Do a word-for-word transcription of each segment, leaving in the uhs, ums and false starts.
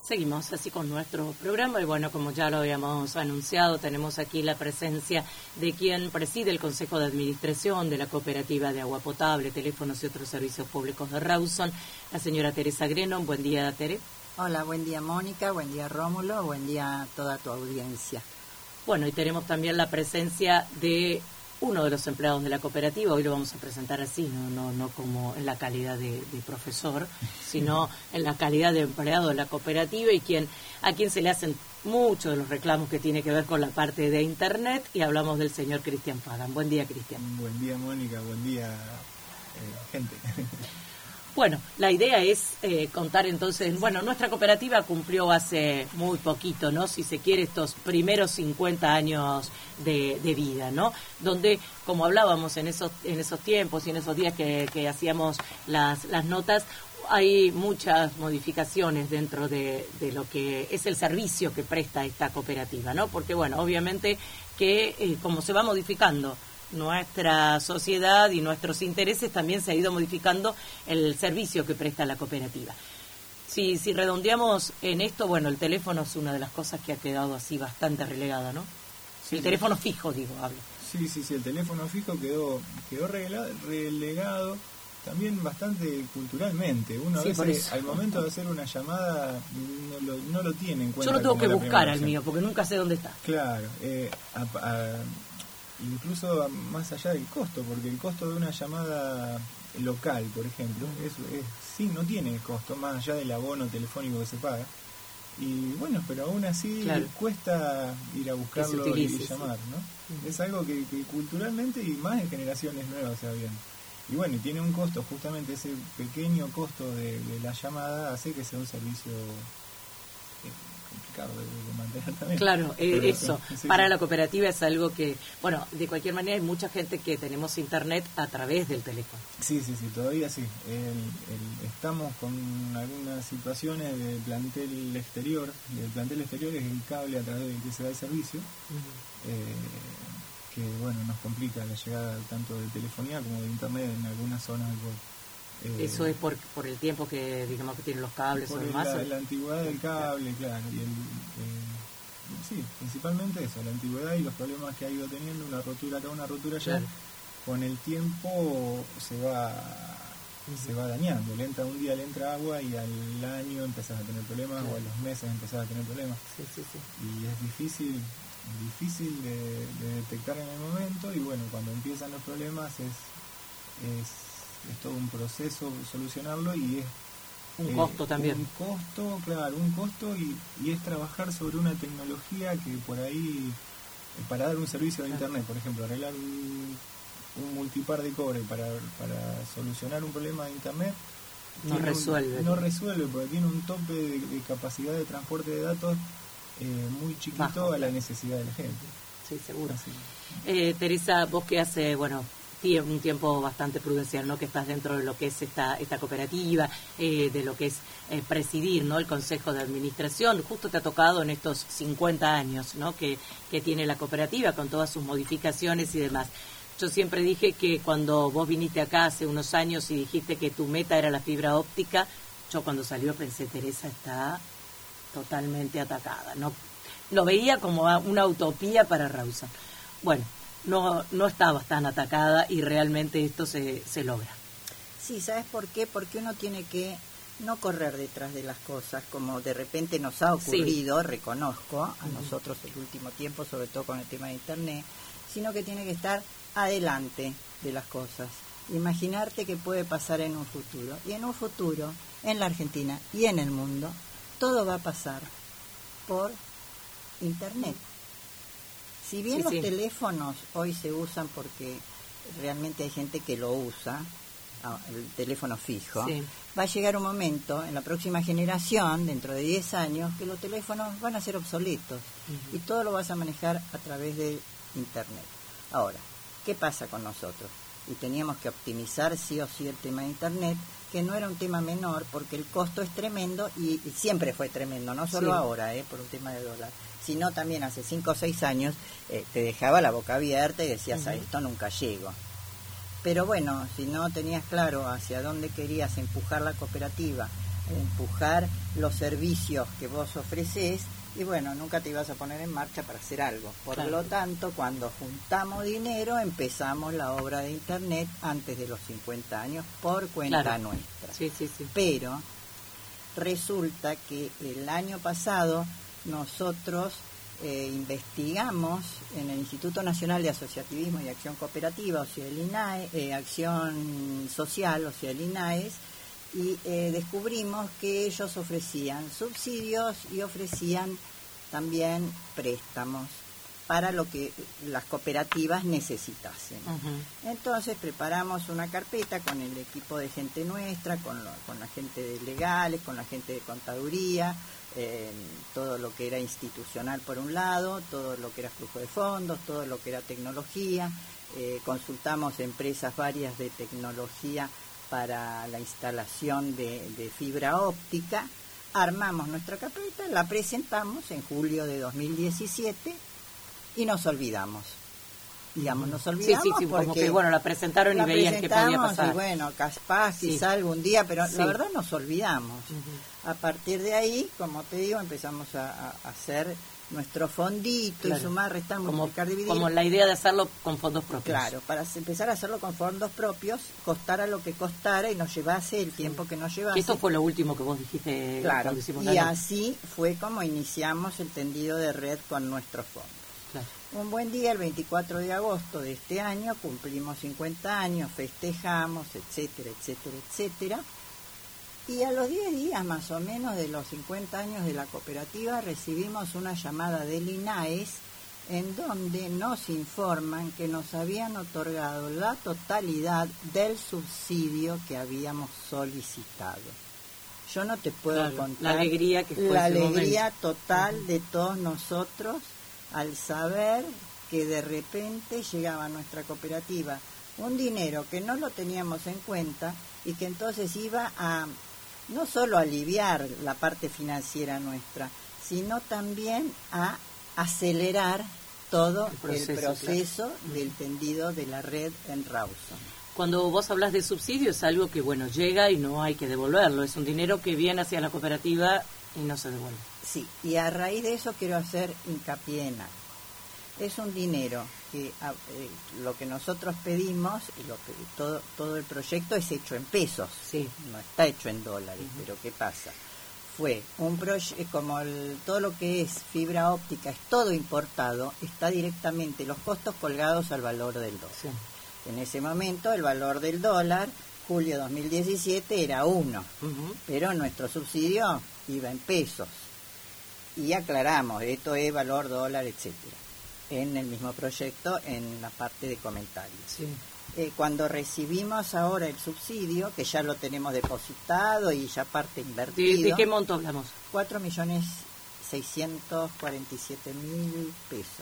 Seguimos así con nuestro programa y bueno, como ya lo habíamos anunciado, tenemos aquí la presencia de quien preside el Consejo de Administración de la Cooperativa de Agua Potable, Teléfonos y otros servicios públicos de Rawson, la señora Teresa Grenon. Buen día, Tere. Hola, buen día, Mónica, buen día, Rómulo, buen día a toda tu audiencia. Bueno, y tenemos también la presencia de uno de los empleados de la cooperativa. Hoy lo vamos a presentar así, no no no como en la calidad de, de profesor, sino en la calidad de empleado de la cooperativa y quien a quien se le hacen muchos de los reclamos que tiene que ver con la parte de Internet, y hablamos del señor Cristian Fagan. Buen día, Cristian. Buen día, Mónica, buen día, eh, gente. Bueno, la idea es eh, contar entonces, bueno, nuestra cooperativa cumplió hace muy poquito, ¿no? Si se quiere, estos primeros cincuenta años de, de vida, ¿no? Donde, como hablábamos en esos en esos tiempos y en esos días que, que hacíamos las, las notas, hay muchas modificaciones dentro de, de lo que es el servicio que presta esta cooperativa, ¿no? Porque, bueno, obviamente que eh, como se va modificando nuestra sociedad y nuestros intereses, también se ha ido modificando el servicio que presta la cooperativa. Si, si redondeamos en esto, bueno, el teléfono es una de las cosas que ha quedado así bastante relegada, ¿no? Sí, el teléfono sí. fijo, digo, hablo. Sí, sí, sí, el teléfono fijo quedó quedó relegado, relegado también bastante culturalmente. Uno sí, a veces, al momento de hacer una llamada, no lo, no lo tiene en cuenta. Yo lo tengo que buscar al mío, porque nunca sé dónde está. Claro, eh, a, a, incluso más allá del costo, porque el costo de una llamada local, por ejemplo, es, es, sí, no tiene costo, más allá del abono telefónico que se paga. Y bueno, pero aún así claro. cuesta ir a buscarlo utilice, y llamar, ¿no? Sí. Es algo que, que culturalmente y más en generaciones nuevas se va viendo. Y bueno, y tiene un costo, justamente ese pequeño costo de, de la llamada hace que sea un servicio eh, complicado de, de mantener también. Claro, eh, eso, sí, para sí. la cooperativa es algo que, bueno, de cualquier manera hay mucha gente que tenemos internet a través del teléfono. Sí, sí, sí, todavía sí. El, el, estamos con algunas situaciones de plantel exterior. El plantel exterior es el cable a través del que se da el servicio. Uh-huh. eh, que bueno, nos complica la llegada tanto de telefonía como de internet en algunas zonas del pueblo. Eh, Eso es por por el tiempo que digamos que tienen los cables por o demás. La, la antigüedad del cable, claro, y el, eh, sí, principalmente eso, la antigüedad y los problemas que ha ido teniendo, una rotura acá, una rotura allá, claro. Con el tiempo se va uh-huh. se va dañando, le entra un día le entra agua y al año empezás a tener problemas, claro. o a los meses empezás a tener problemas. Sí, sí, sí. Y es difícil difícil de, de detectar en el momento, y bueno, cuando empiezan los problemas es es, es todo un proceso solucionarlo, y es un eh, costo también. Un costo, claro, un costo, y, y es trabajar sobre una tecnología que por ahí, eh, para dar un servicio de internet, por ejemplo, arreglar un, un multipar de cobre para, para solucionar un problema de internet, no resuelve. Un, no resuelve, porque tiene un tope de, de capacidad de transporte de datos Eh, muy chiquito Bajo, a la necesidad de la gente. Sí, seguro. Eh, Teresa, vos que hace, bueno, un tiempo bastante prudencial, ¿no? Que estás dentro de lo que es esta esta cooperativa, eh, de lo que es eh, presidir, ¿no? El Consejo de Administración. Justo te ha tocado en estos cincuenta años, ¿no? Que, que tiene la cooperativa con todas sus modificaciones y demás. Yo siempre dije que cuando vos viniste acá hace unos años y dijiste que tu meta era la fibra óptica, yo cuando salió pensé, Teresa está totalmente atacada, no lo veía como una utopía para Rawson. Bueno, no no estabas tan atacada y realmente esto se, se logra. Sí, ¿sabes por qué? Porque uno tiene que no correr detrás de las cosas, como de repente nos ha ocurrido, sí. reconozco, a uh-huh. nosotros el último tiempo, sobre todo con el tema de internet, sino que tiene que estar adelante de las cosas. Imaginarte que puede pasar en un futuro. Y en un futuro, en la Argentina y en el mundo, todo va a pasar por internet. Si bien sí, los sí. teléfonos hoy se usan porque realmente hay gente que lo usa, el teléfono fijo, sí. va a llegar un momento en la próxima generación, dentro de diez años, que los teléfonos van a ser obsoletos uh-huh. y todo lo vas a manejar a través de internet. Ahora, ¿qué pasa con nosotros? Y teníamos que optimizar sí o sí el tema de internet, que no era un tema menor, porque el costo es tremendo y, y siempre fue tremendo, no solo sí. ahora, eh, por un tema de dólar, sino también hace cinco o seis años eh, te dejaba la boca abierta y decías, uh-huh. a esto nunca llego. Pero bueno, si no tenías claro hacia dónde querías empujar la cooperativa empujar los servicios que vos ofrecés y bueno, nunca te ibas a poner en marcha para hacer algo. Por claro. lo tanto, cuando juntamos dinero, empezamos la obra de Internet antes de los cincuenta años por cuenta claro. nuestra. Sí, sí, sí. Pero resulta que el año pasado nosotros eh, investigamos en el Instituto Nacional de Asociativismo y Acción Cooperativa, o sea, el INAE, eh, Acción Social, o sea, el INAES, y eh, descubrimos que ellos ofrecían subsidios y ofrecían también préstamos para lo que las cooperativas necesitasen. Uh-huh. Entonces preparamos una carpeta con el equipo de gente nuestra, con, lo, con la gente de legales, con la gente de contaduría, eh, todo lo que era institucional por un lado, todo lo que era flujo de fondos, todo lo que era tecnología. Eh, consultamos empresas varias de tecnología para la instalación de, de fibra óptica, armamos nuestra carpeta, la presentamos en julio de dos mil diecisiete y nos olvidamos. Digamos, nos olvidamos sí, sí, sí, porque como que, bueno, la presentaron la y veían que podía pasar. Y bueno, capaz, sí. quizá algún día, pero sí. la verdad nos olvidamos. Uh-huh. A partir de ahí, como te digo, empezamos a, a hacer nuestro fondito claro. y sumar, restar, multiplicar, dividir. Como la idea de hacerlo con fondos propios. Claro, para empezar a hacerlo con fondos propios, costara lo que costara y nos llevase el tiempo sí. que nos llevase. Y esto fue lo último que vos dijiste. Claro, y así fue como iniciamos el tendido de red con nuestros fondos. Claro. Un buen día, el veinticuatro de agosto de este año, cumplimos cincuenta años, festejamos, etcétera, etcétera, etcétera. Y a los diez días más o menos de los cincuenta años de la cooperativa recibimos una llamada del INAES en donde nos informan que nos habían otorgado la totalidad del subsidio que habíamos solicitado. Yo no te puedo claro, contar la alegría que fue la ese alegría momento. total uh-huh. de todos nosotros al saber que de repente llegaba a nuestra cooperativa un dinero que no lo teníamos en cuenta y que entonces iba a no solo aliviar la parte financiera nuestra, sino también a acelerar todo el proceso, el proceso claro. del tendido de la red en Rawson. Cuando vos hablas de subsidio es algo que, bueno, llega y no hay que devolverlo, es un dinero que viene hacia la cooperativa y no se devuelve. Sí, y a raíz de eso quiero hacer hincapié en algo. Es un dinero que eh, lo que nosotros pedimos, lo que, todo todo el proyecto es hecho en pesos, sí. no está hecho en dólares, uh-huh. pero ¿qué pasa? Fue un proyecto, como el, todo lo que es fibra óptica es todo importado, está directamente los costos colgados al valor del dólar. Sí. En ese momento el valor del dólar, julio dos mil diecisiete, era uno, uh-huh. pero nuestro subsidio iba en pesos. Y aclaramos, esto es valor dólar, etcétera. En el mismo proyecto, en la parte de comentarios. Sí. Eh, cuando recibimos ahora el subsidio, que ya lo tenemos depositado y ya parte invertido... ¿De, de qué monto hablamos? cuatro millones seiscientos cuarenta y siete mil pesos.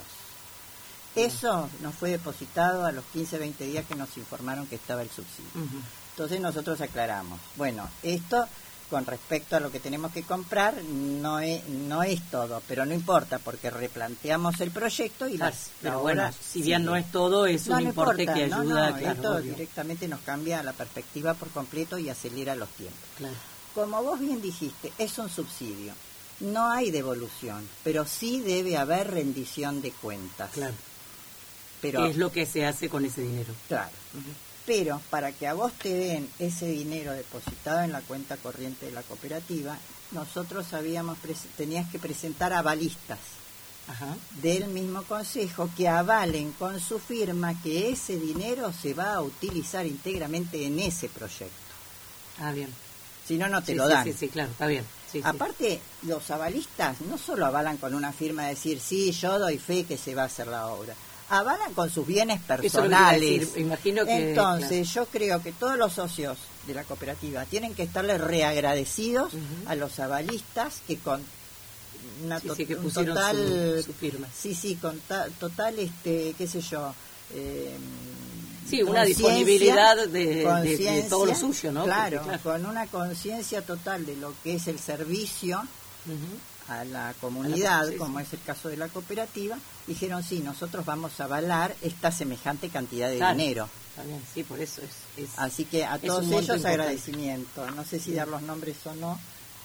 Eso nos fue depositado a los quince, veinte días que nos informaron que estaba el subsidio. Uh-huh. Entonces nosotros aclaramos, bueno, esto... con respecto a lo que tenemos que comprar, no es, no es todo, pero no importa, porque replanteamos el proyecto y las... Pero bueno, si bien sí. no es todo, es no, un no importe importa, que ayuda, no, no, claro, esto obvio. Directamente nos cambia la perspectiva por completo y acelera los tiempos. Claro. Como vos bien dijiste, es un subsidio, no hay devolución, pero sí debe haber rendición de cuentas. Claro. Pero, ¿qué es lo que se hace con ese dinero? Claro. Uh-huh. Pero para que a vos te den ese dinero depositado en la cuenta corriente de la cooperativa, nosotros habíamos pres- tenías que presentar avalistas Ajá. del mismo consejo que avalen con su firma que ese dinero se va a utilizar íntegramente en ese proyecto. Ah, bien. Si no, no te sí, lo sí, dan. Sí, sí, claro, está bien. Sí, Aparte, sí. los avalistas no solo avalan con una firma de decir, sí, yo doy fe que se va a hacer la obra. Avalan con sus bienes personales. Imagino que, entonces claro. yo creo que todos los socios de la cooperativa tienen que estarle reagradecidos uh-huh. a los avalistas que con una sí, to- sí, que un total su, su firma. sí sí con ta- total este qué sé yo eh, sí una disponibilidad de, de, de todo lo suyo, ¿no? Claro, Porque, claro. con una conciencia total de lo que es el servicio uh-huh. a la comunidad, a la, sí, como sí. es el caso de la cooperativa, dijeron sí, nosotros vamos a avalar esta semejante cantidad de claro. dinero. También, sí, por eso es, es así que a todos ellos agradecimiento. No sé si dar los nombres o no,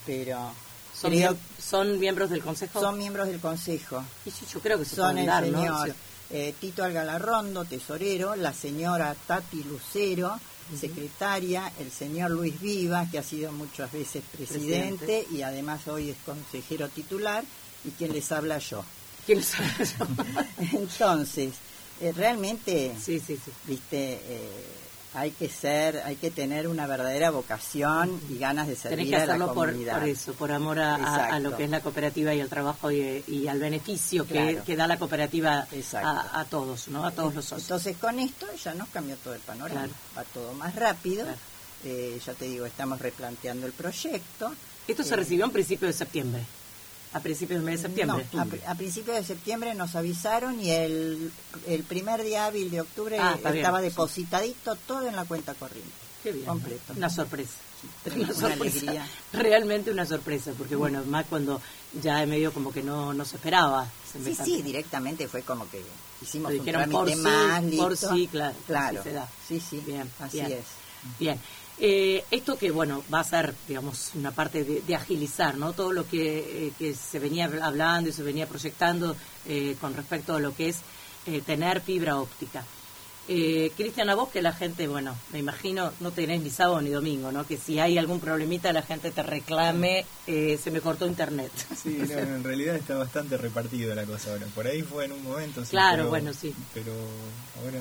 pero ¿Son, creo, ¿Son miembros del Consejo? Son miembros del Consejo. Y sí, yo creo que se son pueden el dar, señor ¿no? eh, Tito Algalarrondo, tesorero, la señora Tati Lucero, uh-huh. secretaria, el señor Luis Vivas, que ha sido muchas veces presidente, presidente. y además hoy es consejero titular, y quien les habla yo. ¿Quién les habla yo? Entonces, eh, realmente, sí, sí, sí. viste, eh, hay que ser, hay que tener una verdadera vocación y ganas de servir Tenés que hacerlo a la comunidad. Por, por eso, por amor a, a, a lo que es la cooperativa y el trabajo y, y al beneficio que, claro. que da la cooperativa a, a todos, ¿no? A todos los socios. Entonces, con esto ya nos cambió todo el panorama. Claro. Va todo más rápido. Claro. Eh, ya te digo, estamos replanteando el proyecto. Esto eh, se recibió en principio de septiembre. A principios del mes de septiembre. No, a, a principios de septiembre nos avisaron y el, el primer día hábil de octubre ah, estaba bien, depositadito sí. todo en la cuenta corriente. Qué bien. Completo. Una sorpresa. Sí, una, una sorpresa. Alegría. Realmente una sorpresa, porque bueno, más cuando ya medio como que no, no se esperaba. Sí, sí, directamente fue como que hicimos un trámite por más, sí, listo. Por sí, claro. Claro. Así se da. Sí, sí, bien, así bien. es. Bien. Eh, esto que, bueno, va a ser, digamos, una parte de, de agilizar, ¿no? Todo lo que, eh, que se venía hablando y se venía proyectando eh, con respecto a lo que es eh, tener fibra óptica. Eh, Cristian, a vos que la gente, bueno, me imagino, no tenés ni sábado ni domingo, ¿no? Que si hay algún problemita la gente te reclame, eh, se me cortó internet. Sí, no, en realidad está bastante repartido la cosa ahora. Por ahí fue en un momento, sí, claro, pero, bueno, sí. Pero ahora...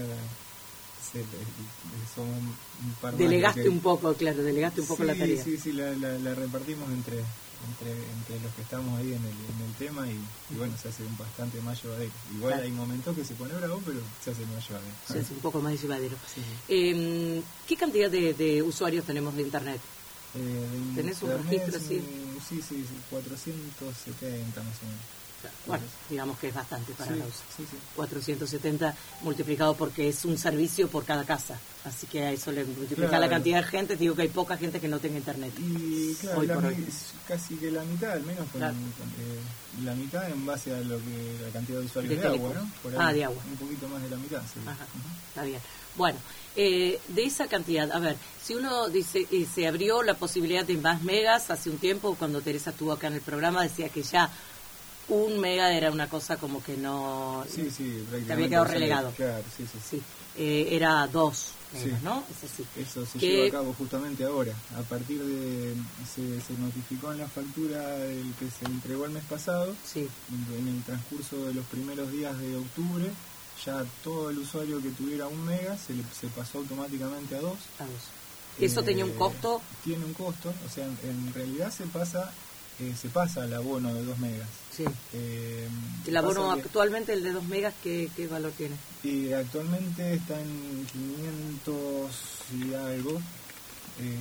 Somos un par delegaste que... un poco, claro, delegaste un poco sí, la tarea. Sí, sí, la, la, la repartimos entre, entre entre los que estamos ahí en el, en el tema y, y bueno, se hace un bastante más llevadero. Igual claro. hay momentos que se pone bravo, pero se hace más llevadero. Se hace un poco más llevadero. Sí. Eh, ¿Qué cantidad de, de usuarios tenemos de Internet? Eh, de ¿Tenés Internet, un registro así? Sí, sí, cuatrocientos setenta más o menos. Bueno, digamos que es bastante para sí, los sí, sí. cuatrocientos setenta multiplicado porque es un servicio por cada casa. Así que a eso le multiplica claro. la cantidad de gente. Te digo que hay poca gente que no tenga internet. Y claro, hoy la por hoy. casi que la mitad, al menos, con, claro. con, eh, la mitad en base a lo que la cantidad de usuarios de, de teléfono. agua, ¿no? Por ahí, ah, de agua. Un poquito más de la mitad, sí. Ajá, uh-huh. Está bien. Bueno, eh, de esa cantidad, a ver, si uno dice, eh, se abrió la posibilidad de más megas hace un tiempo, cuando Teresa estuvo acá en el programa, decía que ya un mega era una cosa como que no... Sí, sí, te había quedado relegado. Claro, sí, sí. sí. Eh, era dos megas, sí. ¿no? Es así. Eso se que... lleva a cabo justamente ahora. A partir de... Se, se notificó en la factura el que se entregó el mes pasado. Sí. En, en el transcurso de los primeros días de octubre, ya todo el usuario que tuviera un mega se, le, se pasó automáticamente a dos. A dos. ¿Eso eh, tenía un costo? Tiene un costo. O sea, en, en realidad se pasa... Eh, se pasa al abono de dos megas. Sí. Eh, ¿El abono actualmente, el de dos megas, ¿qué, qué valor tiene? Y actualmente está en quinientos y algo. Eh,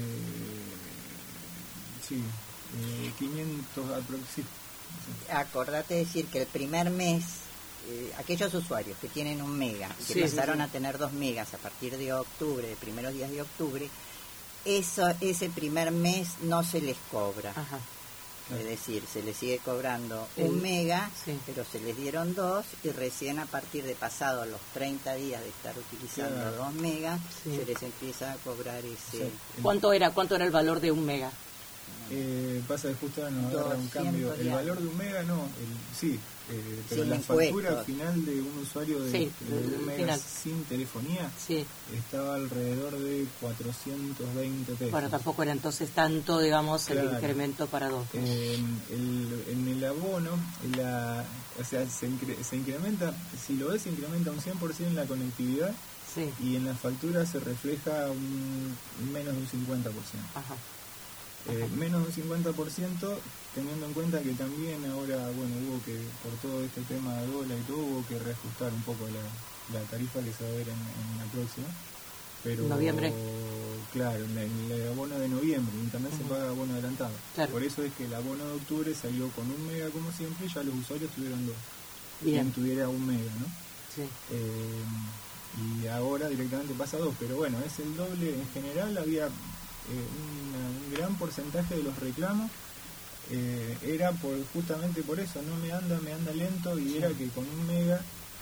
sí, eh, quinientos aproximadamente. Acordate de decir que el primer mes, eh, aquellos usuarios que tienen un mega, que sí, pasaron sí, sí. a tener dos megas a partir de octubre, de primeros días de octubre, eso, ese primer mes no se les cobra. Ajá. Es decir, se les sigue cobrando un el, mega, sí. pero se les dieron dos y recién a partir de pasados los treinta días de estar utilizando claro. dos megas, sí. se les empieza a cobrar ese... Sí. ¿Cuánto era cuánto era el valor de un mega? Eh, pasa de justo nos agarra un cambio. El valor de un mega no, el, sí, eh, pero sin la impuestos. factura final de un usuario de, sí, de un mega final. sin telefonía sí. estaba alrededor de cuatrocientos veinte pesos. Bueno, tampoco era entonces tanto, digamos, claro. el incremento para dos. Eh, el, en el abono, la, o sea, se, incre, se incrementa, si lo ves, se incrementa un cien por ciento en la conectividad. Sí. Y en la factura se refleja un, menos de un cincuenta por ciento. Ajá. Eh, menos de un cincuenta por ciento, teniendo en cuenta que también ahora, bueno, hubo que, por todo este tema de dólar y todo, hubo que reajustar un poco la, la tarifa que se va a ver en, en la próxima. Pero, noviembre. Claro, en, la, en el abono de noviembre, internet uh-huh. se paga abono adelantado. Claro. Por eso es que el abono de octubre salió con un mega como siempre, y ya los usuarios tuvieron dos. Bien. Quien tuviera un mega, ¿no? Sí. Eh, y ahora directamente pasa a dos, pero bueno, es el doble. En general había... Eh, una, un gran porcentaje de los reclamos eh, era por justamente por eso, no me anda, me anda lento y sí. era que con un mega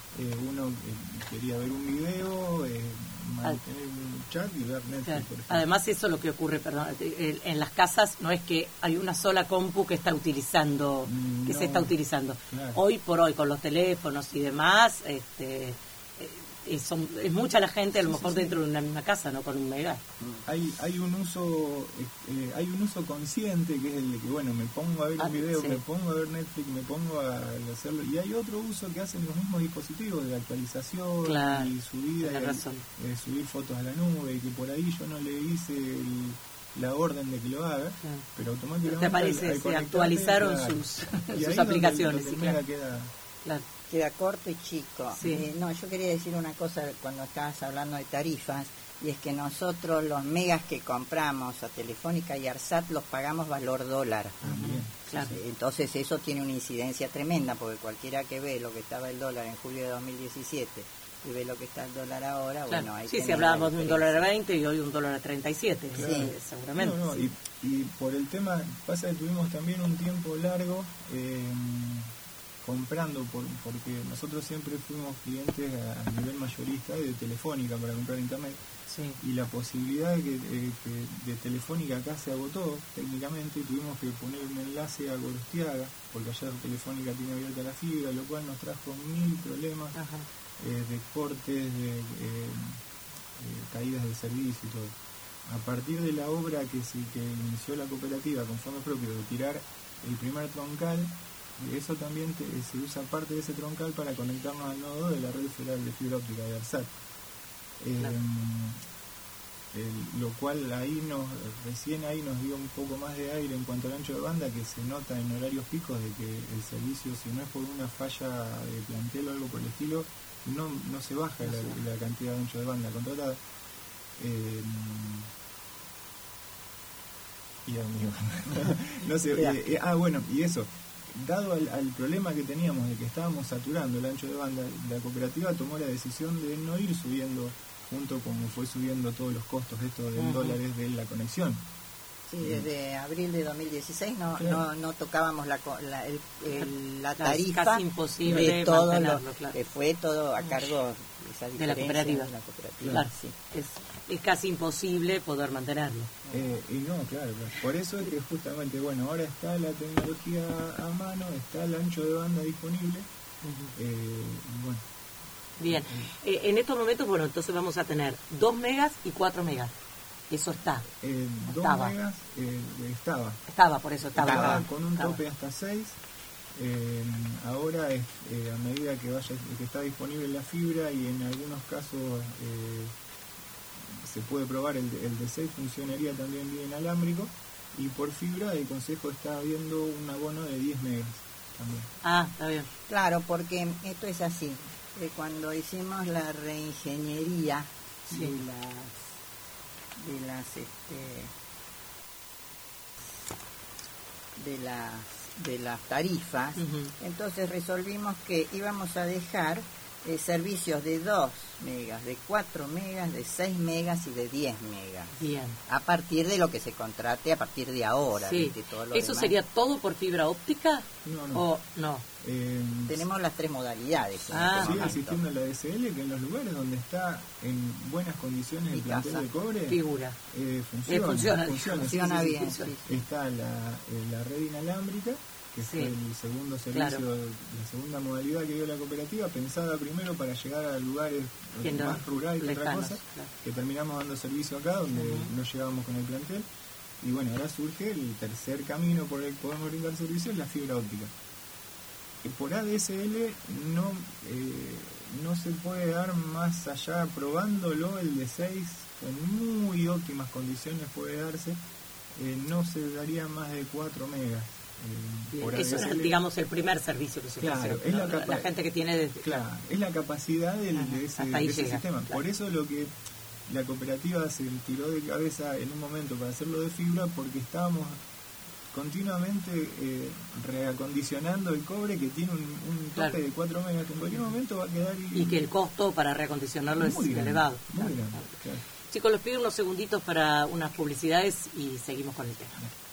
eh, uno eh, quería ver un video, eh, mantener un chat y ver Netflix, claro. por ejemplo. Además, eso es lo que ocurre, perdón, en las casas no es que hay una sola compu que está utilizando, que no, se está utilizando. Claro. Hoy por hoy, con los teléfonos y demás, este, eh, son, es mucha la gente, a lo sí, mejor sí, dentro de una misma casa, no con un mega. Hay hay un uso eh, hay un uso consciente, que es el de que, bueno, me pongo a ver Ah, un video, sí. me pongo a ver Netflix, me pongo a hacerlo, y hay otro uso que hacen los mismos dispositivos de actualización, claro, y subida, tenés y, razón. eh, subir fotos a la nube, y que por ahí yo no le hice el, la orden de que lo haga, Claro. pero automáticamente Te aparece, al- al se conectarte, actualizaron claro, sus, y sus ahí donde- aplicaciones. donde Sí, el mega claro. queda. Claro. Queda corto y chico. Sí. Eh, no, yo quería decir una cosa cuando estabas hablando de tarifas, y es que nosotros los megas que compramos a Telefónica y Arsat los pagamos valor dólar. También. Claro. Sí, entonces eso tiene una incidencia tremenda, porque cualquiera que ve lo que estaba el dólar en julio de dos mil diecisiete y ve lo que está el dólar ahora, Claro. bueno, ahí Sí, si tenés hablábamos la de un diferencia. dólar a veinte y hoy un dólar a treinta y siete, Claro. sí, seguramente. No, no, sí. y, y por el tema, pasa que tuvimos también un tiempo largo eh, comprando, por, porque nosotros siempre fuimos clientes a, a nivel mayorista de Telefónica para comprar internet, Sí. y la posibilidad de que, eh, que de Telefónica acá se agotó técnicamente, y tuvimos que poner un enlace a Gorostiaga, porque allá Telefónica tiene abierta la fibra, lo cual nos trajo mil problemas Ajá. eh, de cortes, de eh, eh, caídas del servicio y todo. A partir de la obra que se que inició la cooperativa con fondos propios de tirar el primer troncal, eso también te, se usa parte de ese troncal para conectarnos al nodo de la red federal de fibra óptica de Arsat. Eh, Claro. el, lo cual ahí nos recién ahí nos dio un poco más de aire en cuanto al ancho de banda, que se nota en horarios picos de que el servicio, si no es por una falla de plantel o algo por el estilo, no, no se baja No la, se baja. la cantidad de ancho de banda contratada. Eh, y amigo, no sé, eh, eh, ah bueno, y eso, dado al, al problema que teníamos de que estábamos saturando el ancho de banda, la cooperativa tomó la decisión de no ir subiendo junto como fue subiendo todos los costos estos de Ujú. dólares de la conexión. Sí, desde abril de dos mil dieciséis no, Claro. no, no tocábamos la, co- la, el- el- la Claro, es tarifa casi imposible de todo lo mantenerlo, claro. que fue todo a cargo esa De la diferencia cooperativa. de la cooperativa, Claro. sí. Es, es casi imposible poder mantenerlo. Eh, y no, claro, claro. Por eso es que justamente, bueno, ahora está la tecnología a mano, está el ancho de banda disponible. Ujú. Eh, y bueno, Bien, eh, en estos momentos, bueno, entonces vamos a tener dos megas y cuatro megas. Eso está, eh, dos Estaba. megas eh, estaba. estaba, por eso estaba. Estaba estaba, con un estaba. tope hasta seis. Eh, ahora es, eh, a medida que vaya que está disponible la fibra, y en algunos casos eh, se puede probar el, de- el de seis, funcionaría también bien inalámbrico, y por fibra el consejo está viendo un abono de diez megas también. Ah, está bien. Claro, porque esto es así. Eh, cuando hicimos la reingeniería Sí. de las de las este, de las de las tarifas, Ujú. entonces resolvimos que íbamos a dejar eh, servicios de dos megas, de cuatro megas, de seis megas y de diez megas, Bien. a partir de lo que se contrate a partir de ahora. Sí. ¿Viste? Todo lo ¿Eso demás. sería todo por fibra óptica? No, no. ¿O no? Eh, Tenemos las tres modalidades. en Ah, este sigue momento. existiendo la D S L, que en los lugares donde está en buenas condiciones el Mi plantel casa. de cobre, Figura. eh, Eh, funciona. funciona. funciona, sí, Funciona sí, sí, bien, sí. sí. Está la, eh, la red inalámbrica, que Sí. fue el segundo servicio, Claro. la segunda modalidad que dio la cooperativa, pensada primero para llegar a lugares Que no- más rurales que otra lejanos, cosa, claro. que terminamos dando servicio acá, donde Ujú. no llegábamos con el plantel. Y bueno, ahora surge el tercer camino por el que podemos brindar servicio, es la fibra óptica. Que por A D S L no, eh, no se puede dar más allá, probándolo el de seis en muy óptimas condiciones puede darse, eh, no se daría más de cuatro megas. eh, Bien. por Eso era, A D S L. digamos, el primer servicio que se Claro, ofreció. es ¿no? la la, capa- gente que tiene... desde- Claro, es la capacidad del, Ajá, de ese, hasta ahí de ese llega, sistema. claro. Por eso lo que la cooperativa se tiró de cabeza en un momento para hacerlo de fibra, porque estábamos continuamente eh, reacondicionando el cobre, que tiene un, un tope Claro. de cuatro megas, que en cualquier momento va a quedar Y que el costo para reacondicionarlo es muy grande, elevado. muy Claro, grande, claro. claro. Chicos, les pido unos segunditos para unas publicidades y seguimos con el tema.